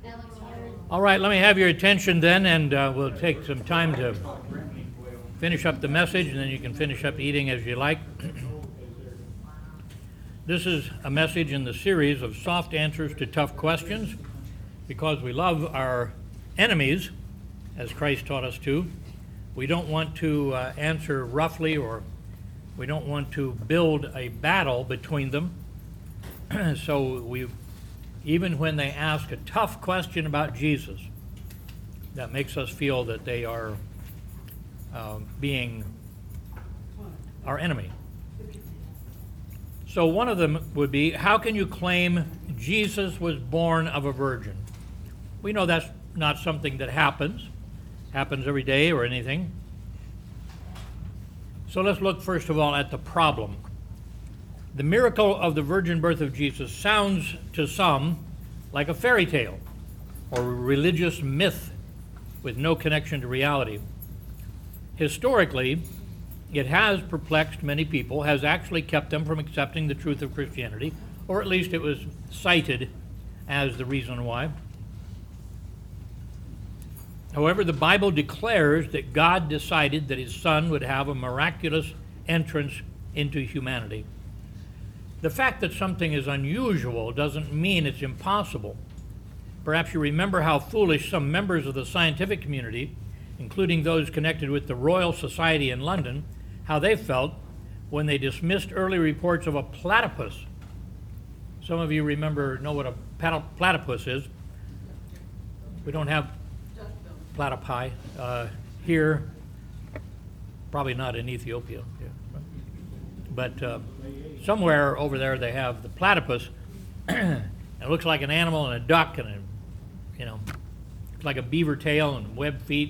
All right, let me have your attention then, and we'll take some time to finish up the message, and then you can finish up eating as you like. This is a message in the series of soft answers to tough questions, because we love our enemies, as Christ taught us to. We don't want to answer roughly, or we don't want to build a battle between them. So even when they ask a tough question about Jesus, that makes us feel that they are being our enemy. So one of them would be, how can you claim Jesus was born of a virgin? We know that's not something that happens every day or anything. So let's look first of all at the problem. The miracle of the virgin birth of Jesus sounds to some like a fairy tale or a religious myth with no connection to reality. Historically, it has perplexed many people, has actually kept them from accepting the truth of Christianity, or at least it was cited as the reason why. However, the Bible declares that God decided that his Son would have a miraculous entrance into humanity. The fact that something is unusual doesn't mean it's impossible. Perhaps you remember how foolish some members of the scientific community, including those connected with the Royal Society in London, how they felt when they dismissed early reports of a platypus. Some of you know what a platypus is. We don't have platypi here, probably not in Ethiopia. Yeah. But somewhere over there they have the platypus. It looks like an animal and a duck, and it's like a beaver tail and webbed feet.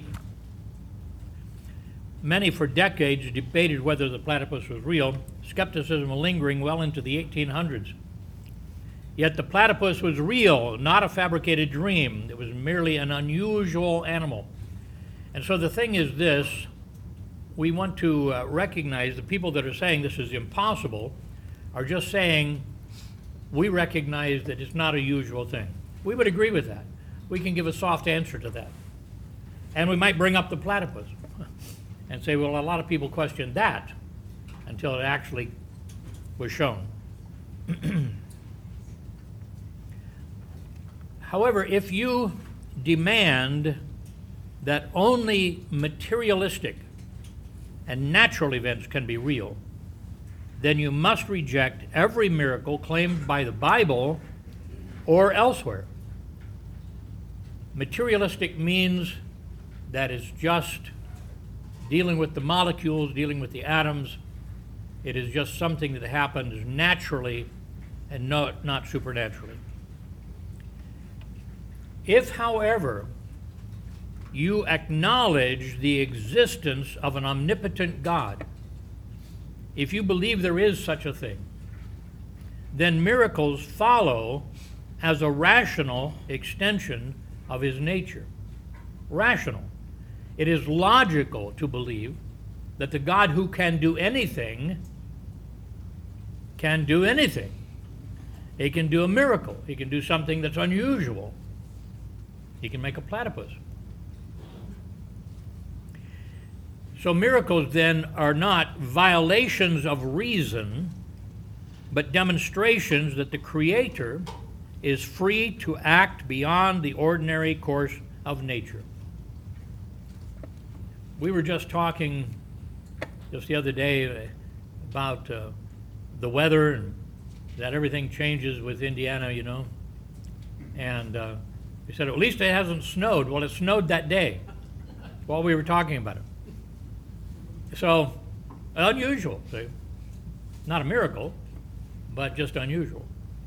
Many for decades debated whether the platypus was real, skepticism lingering well into the 1800s. Yet the platypus was real, not a fabricated dream. It was merely an unusual animal. And so the thing is this: we want to recognize the people that are saying this is impossible are just saying we recognize that it's not a usual thing. We would agree with that. We can give a soft answer to that. And we might bring up the platypus and say, well, a lot of people question that until it actually was shown. However, if you demand that only materialistic and natural events can be real, then you must reject every miracle claimed by the Bible or elsewhere. Materialistic means that it's just dealing with the molecules, dealing with the atoms. It is just something that happens naturally and not supernaturally. If, however, you acknowledge the existence of an omnipotent God, if you believe there is such a thing, then miracles follow as a rational extension of his nature. Rational. It is logical to believe that the God who can do anything can do anything. He can do a miracle. He can do something that's unusual. He can make a platypus. So miracles then are not violations of reason, but demonstrations that the Creator is free to act beyond the ordinary course of nature. We were just talking just the other day about the weather, and that everything changes with Indiana, And we said, at least it hasn't snowed. Well, it snowed that day while we were talking about it. So, unusual. See? Not a miracle, but just unusual.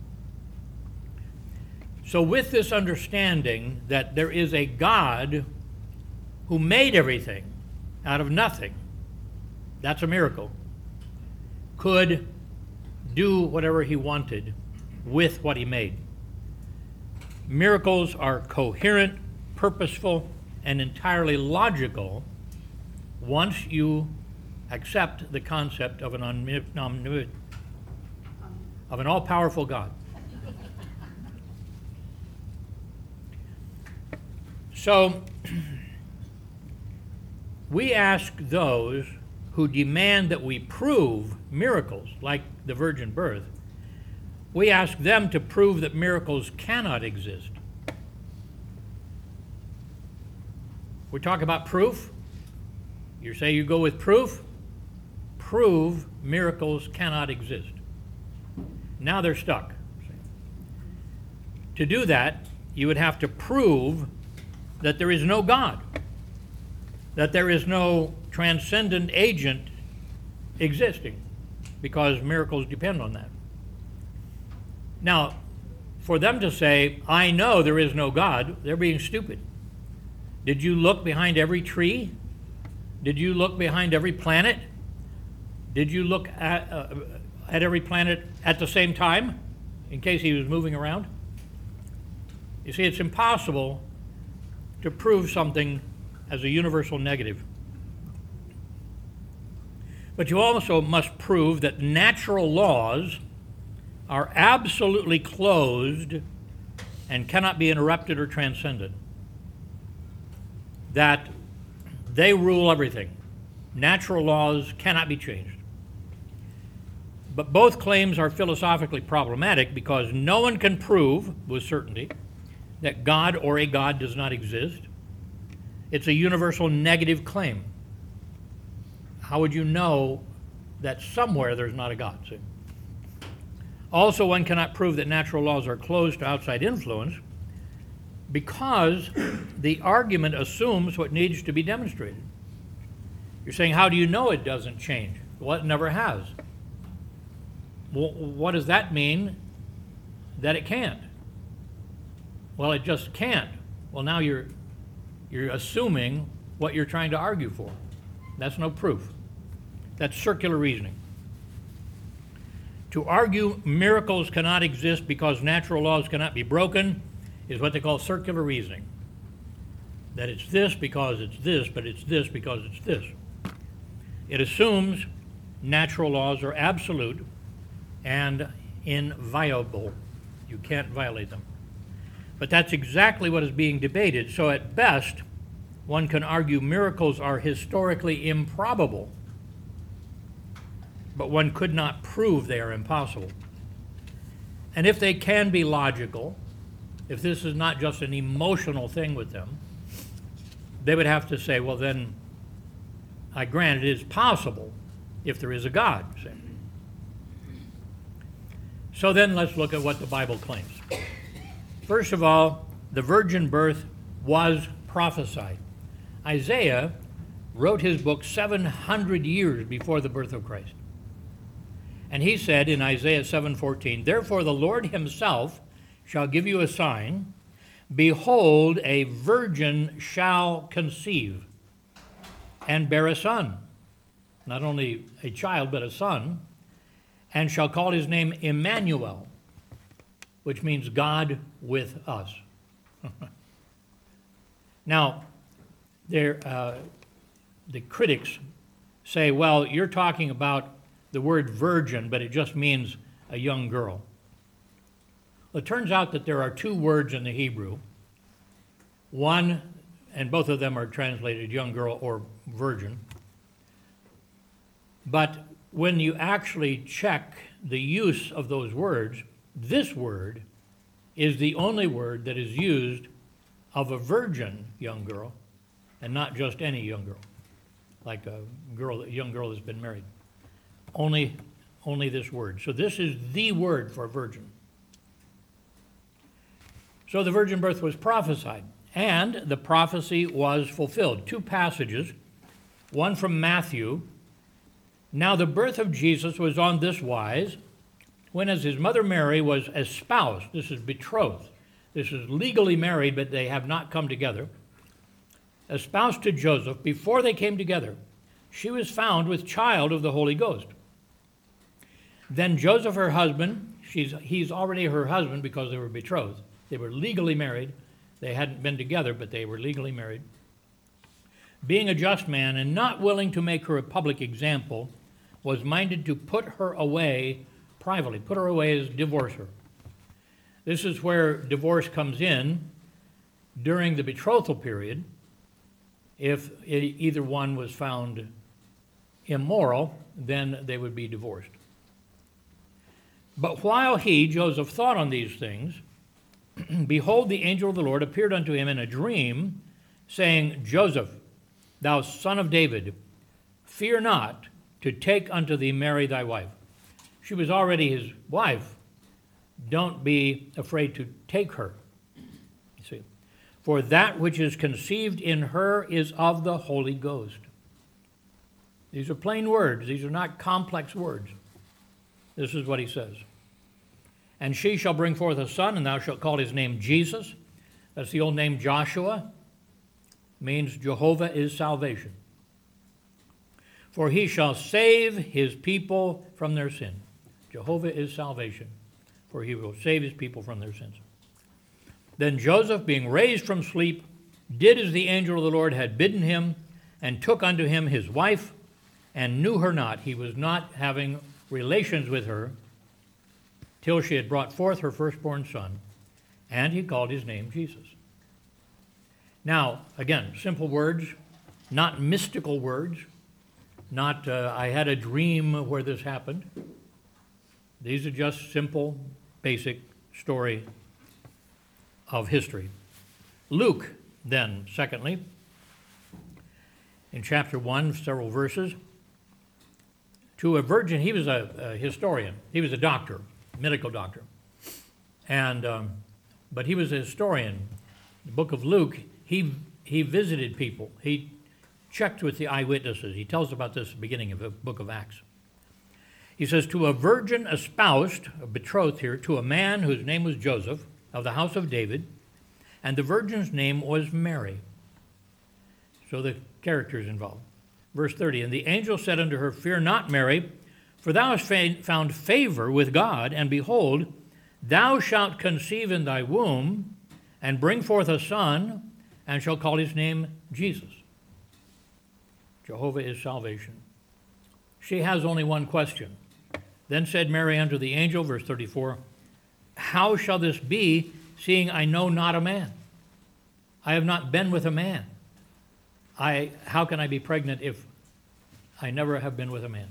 So with this understanding that there is a God who made everything out of nothing, that's a miracle, could do whatever he wanted with what he made. Miracles are coherent, purposeful, and entirely logical once you accept the concept of an all-powerful God. So we ask those who demand that we prove miracles, like the virgin birth, we ask them to prove that miracles cannot exist. We talk about proof. You say you go with proof. Prove miracles cannot exist. Now they're stuck. To do that, you would have to prove that there is no God, that there is no transcendent agent existing, because miracles depend on that. Now, for them to say, I know there is no God, they're being stupid. Did you look behind every tree? Did you look behind every planet? Did you look at every planet at the same time, in case he was moving around? You see, it's impossible to prove something as a universal negative. But you also must prove that natural laws are absolutely closed and cannot be interrupted or transcended. That they rule everything. Natural laws cannot be changed. But both claims are philosophically problematic because no one can prove with certainty that God or a God does not exist. It's a universal negative claim. How would you know that somewhere there's not a God? See? Also, one cannot prove that natural laws are closed to outside influence because the argument assumes what needs to be demonstrated. You're saying, how do you know it doesn't change? Well, it never has. Well, what does that mean that it can't? Well, it just can't. Well, now you're assuming what you're trying to argue for. That's no proof. That's circular reasoning. To argue miracles cannot exist because natural laws cannot be broken is what they call circular reasoning. That it's this because it's this, but it's this because it's this. It assumes natural laws are absolute and inviolable. You can't violate them. But that's exactly what is being debated. So at best, one can argue miracles are historically improbable, but one could not prove they are impossible. And if they can be logical, if this is not just an emotional thing with them, they would have to say, well then, I grant it is possible if there is a God. Say. So then let's look at what the Bible claims. First of all, the virgin birth was prophesied. Isaiah wrote his book 700 years before the birth of Christ. And he said in Isaiah 7:14, therefore the Lord himself shall give you a sign. Behold, a virgin shall conceive and bear a son. Not only a child, but a son. And shall call his name Emmanuel, which means God with us. Now, the critics say, well, you're talking about the word virgin, but it just means a young girl. Well, it turns out that there are two words in the Hebrew. One, and both of them are translated young girl or virgin. But when you actually check the use of those words, this word is the only word that is used of a virgin young girl, and not just any young girl, like a young girl that's been married. Only this word. So this is the word for virgin. So the virgin birth was prophesied, and the prophecy was fulfilled. Two passages, one from Matthew. Now the birth of Jesus was on this wise, when as his mother Mary was espoused, this is betrothed, this is legally married, but they have not come together, espoused to Joseph, before they came together, she was found with child of the Holy Ghost. Then Joseph, her husband, he's already her husband because they were betrothed. They were legally married. They hadn't been together, but they were legally married. Being a just man and not willing to make her a public example, was minded to put her away privately. Put her away as divorce her. This is where divorce comes in, during the betrothal period, if either one was found immoral, then they would be divorced. But while he, Joseph, thought on these things, behold, the angel of the Lord appeared unto him in a dream, saying, Joseph, thou son of David, fear not to take unto thee Mary thy wife. She was already his wife. Don't be afraid to take her. You see, for that which is conceived in her is of the Holy Ghost. These are plain words. These are not complex words. This is what he says. And she shall bring forth a son, and thou shalt call his name Jesus. That's the old name Joshua. Means Jehovah is salvation. For he shall save his people from their sin. Jehovah is salvation, for he will save his people from their sins. Then Joseph, being raised from sleep, did as the angel of the Lord had bidden him, and took unto him his wife, and knew her not. He was not having relations with her till she had brought forth her firstborn son, and he called his name Jesus. Now, again, simple words, not mystical words, not I had a dream where this happened. These are just simple, basic story of history. Luke, then, secondly, in chapter 1, several verses, to a virgin, he was a historian. He was a doctor, medical doctor. But he was a historian. The book of Luke, he visited people. He checked with the eyewitnesses. He tells about this at the beginning of the book of Acts. He says, to a virgin espoused, betrothed here, to a man whose name was Joseph, of the house of David, and the virgin's name was Mary. So the characters involved. Verse 30, and the angel said unto her, fear not, Mary, for thou hast found favor with God, and behold, thou shalt conceive in thy womb, and bring forth a son, and shall call his name Jesus. Jehovah is salvation. She has only one question. Then said Mary unto the angel, verse 34, how shall this be, seeing I know not a man? I have not been with a man. How can I be pregnant if I never have been with a man?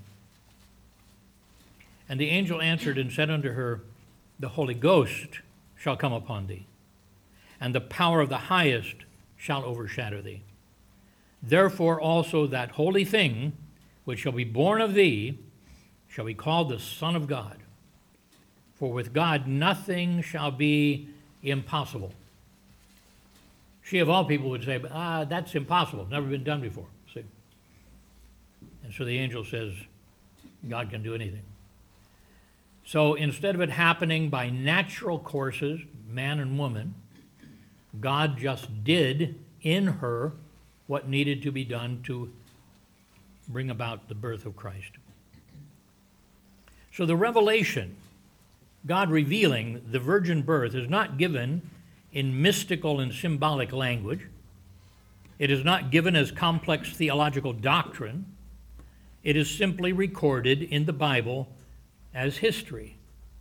And the angel answered and said unto her, the Holy Ghost shall come upon thee, and the power of the highest shall overshadow thee. Therefore also that holy thing which shall be born of thee shall be called the Son of God. For with God nothing shall be impossible. She of all people would say, that's impossible, never been done before. See? And so the angel says, God can do anything. So instead of it happening by natural courses, man and woman, God just did in her what needed to be done to bring about the birth of Christ. So the revelation, God revealing the virgin birth, is not given in mystical and symbolic language. It is not given as complex theological doctrine. It is simply recorded in the Bible as history.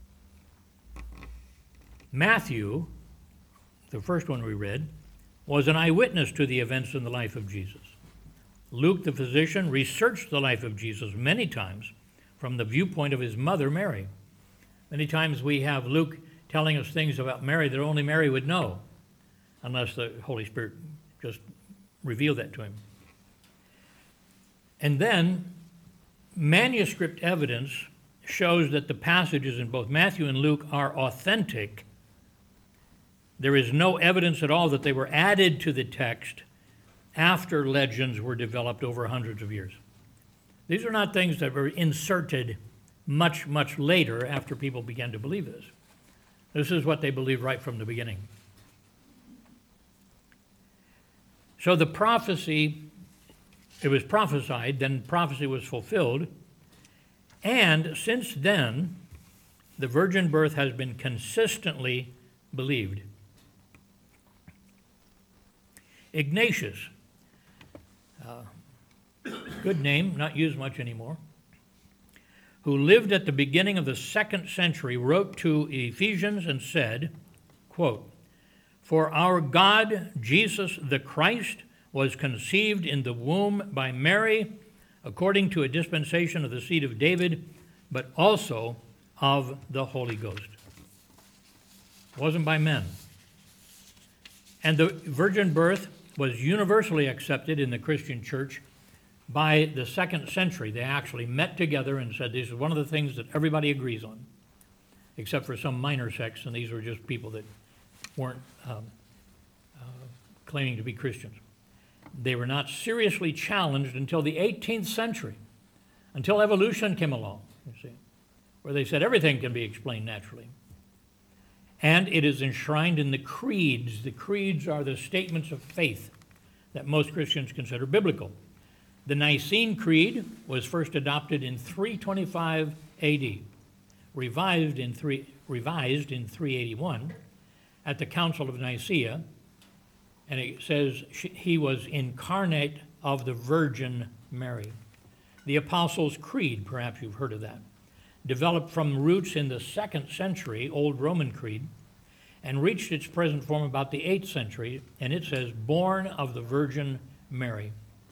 Matthew, the first one we read, was an eyewitness to the events in the life of Jesus. Luke, the physician, researched the life of Jesus many times from the viewpoint of his mother, Mary. Many times we have Luke telling us things about Mary that only Mary would know, unless the Holy Spirit just revealed that to him. And then manuscript evidence shows that the passages in both Matthew and Luke are authentic. There is no evidence at all that they were added to the text after legends were developed over hundreds of years. These are not things that were inserted much, much later after people began to believe this. This is what they believed right from the beginning. So the prophecy, it was prophesied, then prophecy was fulfilled, and since then, the virgin birth has been consistently believed. Ignatius, good name, not used much anymore, who lived at the beginning of the 2nd century, wrote to Ephesians and said, quote, For our God, Jesus the Christ, was conceived in the womb by Mary, according to a dispensation of the seed of David, but also of the Holy Ghost. It wasn't by men. And the virgin birth was universally accepted in the Christian church by the 2nd century. They actually met together and said this is one of the things that everybody agrees on, except for some minor sects, and these were just people that weren't claiming to be Christians. They were not seriously challenged until the 18th century, until evolution came along, you see, where they said everything can be explained naturally. And it is enshrined in the creeds. The creeds are the statements of faith that most Christians consider biblical. The Nicene Creed was first adopted in 325 AD, revised in 381 at the Council of Nicaea, and it says he was incarnate of the Virgin Mary. The Apostles' Creed, perhaps you've heard of that, developed from roots in the 2nd century, Old Roman Creed, and reached its present form about the 8th century, and it says, born of the Virgin Mary.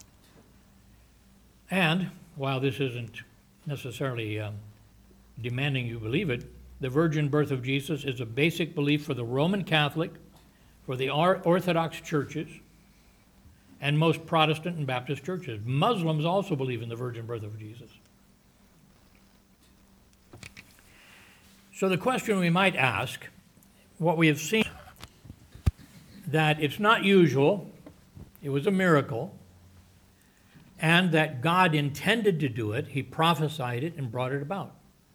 And while this isn't necessarily demanding you believe it, the virgin birth of Jesus is a basic belief for the Roman Catholic, for the Orthodox churches, and most Protestant and Baptist churches. Muslims also believe in the virgin birth of Jesus. So the question we might ask, what we have seen, that it's not usual, it was a miracle, and that God intended to do it, he prophesied it and brought it about.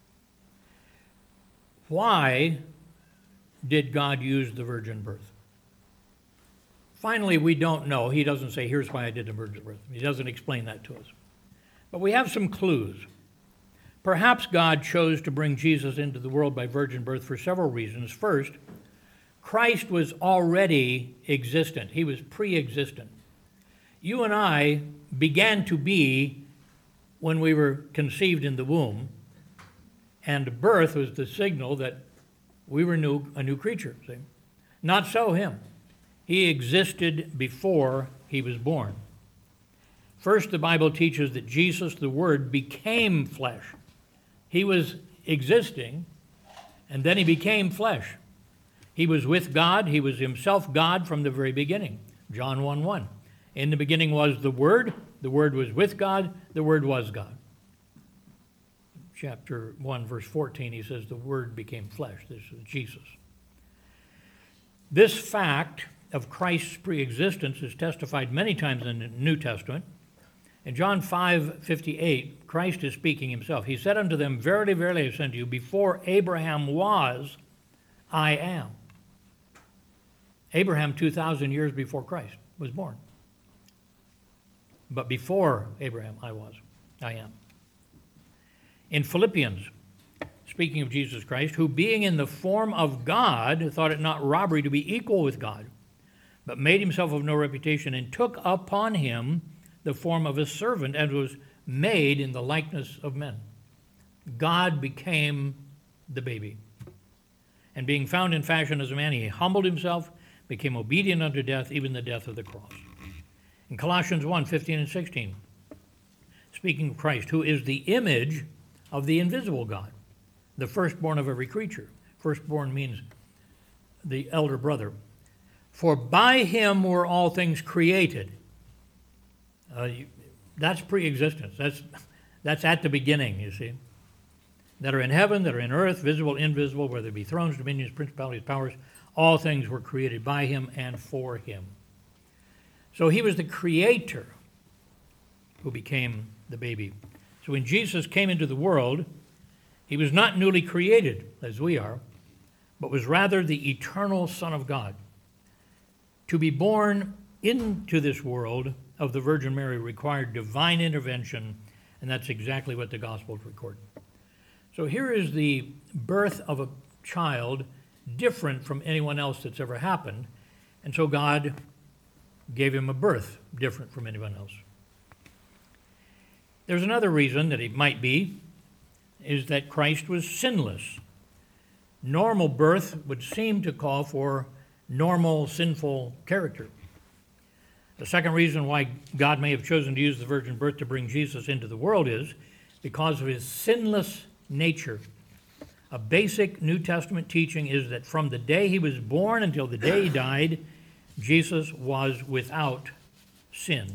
Why did God use the virgin birth? Finally, we don't know. He doesn't say, here's why I did the virgin birth. He doesn't explain that to us. But we have some clues. Perhaps God chose to bring Jesus into the world by virgin birth for several reasons. First, Christ was already existent. He was pre-existent. You and I began to be when we were conceived in the womb, and birth was the signal that we were a new creature. See? Not so him. He existed before he was born. First, the Bible teaches that Jesus, the Word, became flesh. He was existing, and then he became flesh. He was with God. He was himself God from the very beginning. John 1:1. In the beginning was the Word was with God, the Word was God. Chapter 1, verse 14, he says, the Word became flesh. This is Jesus. This fact of Christ's preexistence is testified many times in the New Testament. In John 5:58, Christ is speaking himself. He said unto them, verily, verily, I say unto you, before Abraham was, I am. Abraham, 2,000 years before Christ, was born. But before Abraham, I am. In Philippians, speaking of Jesus Christ, who being in the form of God, thought it not robbery to be equal with God, but made himself of no reputation, and took upon him the form of a servant, and was made in the likeness of men. God became the baby. And being found in fashion as a man, he humbled himself, became obedient unto death, even the death of the cross. In Colossians 1:15 and 16, speaking of Christ, who is the image of the invisible God, the firstborn of every creature. Firstborn means the elder brother. For by him were all things created. That's pre-existence. That's at the beginning, you see. That are in heaven, that are in earth, visible, invisible, whether it be thrones, dominions, principalities, powers, all things were created by him and for him. So he was the creator who became the baby. So when Jesus came into the world, he was not newly created, as we are, but was rather the eternal Son of God. To be born into this world of the Virgin Mary required divine intervention, and that's exactly what the Gospels record. So here is the birth of a child different from anyone else that's ever happened, and so God gave him a birth different from anyone else. There's another reason that it might be, is that Christ was sinless. Normal birth would seem to call for normal, sinful character. The second reason why God may have chosen to use the virgin birth to bring Jesus into the world is because of his sinless nature. A basic New Testament teaching is that from the day he was born until the day he died, Jesus was without sin.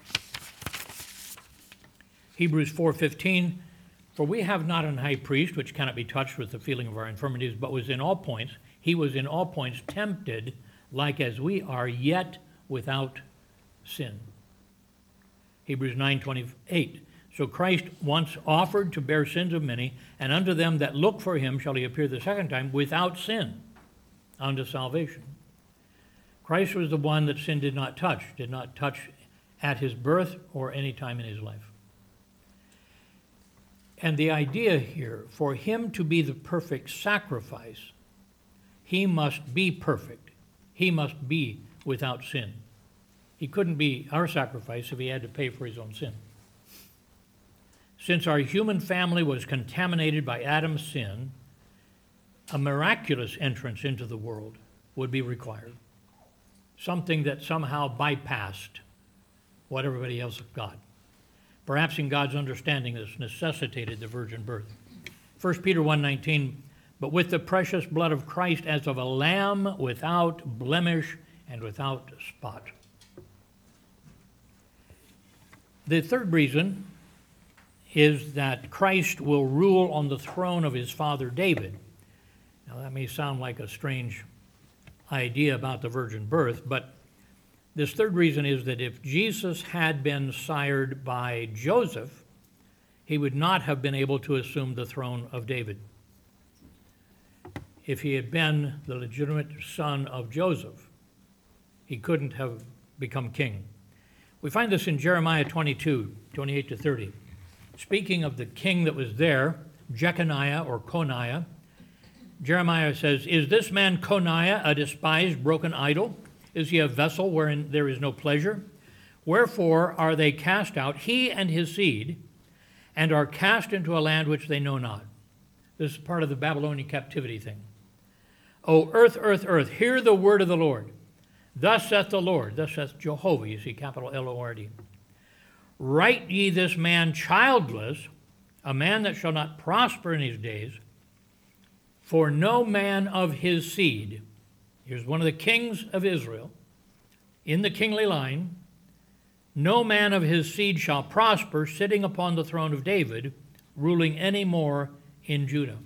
Hebrews 4:15, for we have not an high priest which cannot be touched with the feeling of our infirmities, but he was in all points tempted like as we are, yet without sin. Hebrews 9:28, so Christ once offered to bear sins of many, and unto them that look for him shall he appear the second time without sin unto salvation. Christ was the one that sin did not touch at his birth or any time in his life. And the idea here, for him to be the perfect sacrifice, he must be perfect. He must be without sin. He couldn't be our sacrifice if he had to pay for his own sin. Since our human family was contaminated by Adam's sin, a miraculous entrance into the world would be required. Something that somehow bypassed what everybody else got. Perhaps in God's understanding, this necessitated the virgin birth. 1 Peter 1:19, but with the precious blood of Christ as of a lamb without blemish and without spot. The third reason is that Christ will rule on the throne of his father David. Now that may sound like a strange idea about the virgin birth, but this third reason is that if Jesus had been sired by Joseph, he would not have been able to assume the throne of David. If he had been the legitimate son of Joseph, he couldn't have become king. We find this in Jeremiah 22, 28 to 30. Speaking of the king that was there, Jeconiah or Coniah, Jeremiah says, is this man Coniah a despised, broken idol? Is he a vessel wherein there is no pleasure? Wherefore are they cast out, he and his seed, and are cast into a land which they know not? This is part of the Babylonian captivity thing. O earth, earth, earth, hear the word of the Lord. Thus saith the Lord, thus saith Jehovah, you see, capital L-O-R-D. Write ye this man childless, a man that shall not prosper in his days, for no man of his seed, here's one of the kings of Israel, in the kingly line, no man of his seed shall prosper, sitting upon the throne of David, ruling any more in Judah.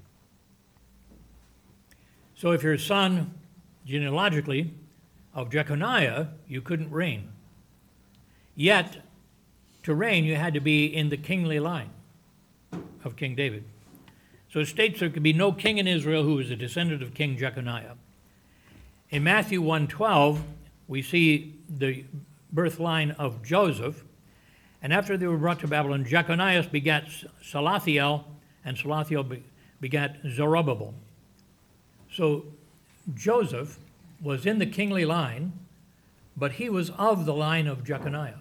So if you're a son, genealogically, of Jeconiah, you couldn't reign. Yet, to reign, you had to be in the kingly line of King David. So it states there could be no king in Israel who was a descendant of King Jeconiah. In Matthew 1:12, we see the birth line of Joseph, and after they were brought to Babylon, Jeconiah begat Salathiel, and Salathiel begat Zerubbabel. So Joseph was in the kingly line, but he was of the line of Jeconiah.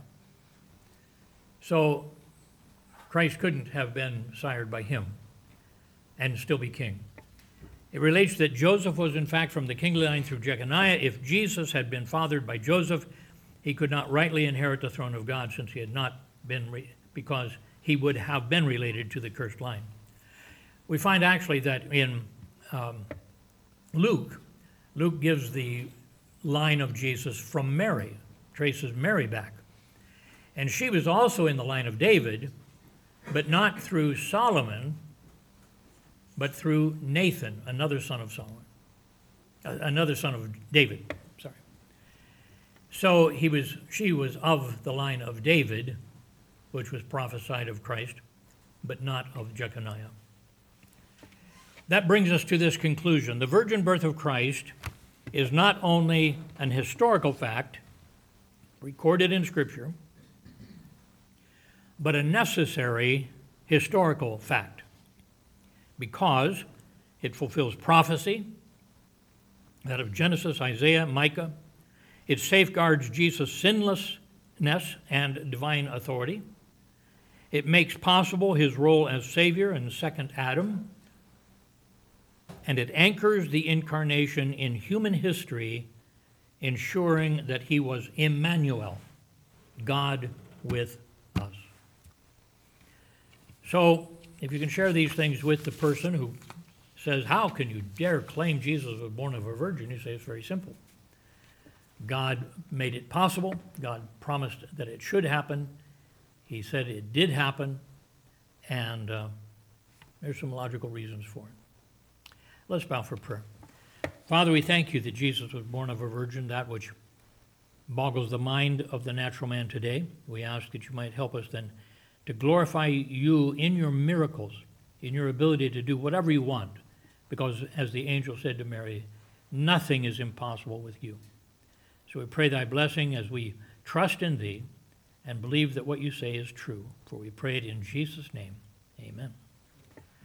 So Christ couldn't have been sired by him and still be king. It relates that Joseph was in fact from the kingly line through Jeconiah. If Jesus had been fathered by Joseph, he could not rightly inherit the throne of God, since he had not been, because he would have been related to the cursed line. We find actually that in Luke gives the line of Jesus from Mary, traces Mary back. And she was also in the line of David, but not through Solomon, but through Nathan, another son of Solomon, another son of David, sorry. So she was of the line of David, which was prophesied of Christ, but not of Jeconiah. That brings us to this conclusion. The virgin birth of Christ is not only an historical fact recorded in Scripture, but a necessary historical fact, because it fulfills prophecy, that of Genesis, Isaiah, Micah. It safeguards Jesus' sinlessness and divine authority. It makes possible his role as Savior and second Adam, and it anchors the incarnation in human history, ensuring that he was Emmanuel, God with us. So, if you can share these things with the person who says, how can you dare claim Jesus was born of a virgin? You say it's very simple. God made it possible. God promised that it should happen. He said it did happen, and there's some logical reasons for it. Let's bow for prayer. Father, we thank you that Jesus was born of a virgin, that which boggles the mind of the natural man today. We ask that you might help us then to glorify you in your miracles, in your ability to do whatever you want, because as the angel said to Mary, nothing is impossible with you. So we pray thy blessing as we trust in thee and believe that what you say is true. For we pray it in Jesus' name. Amen.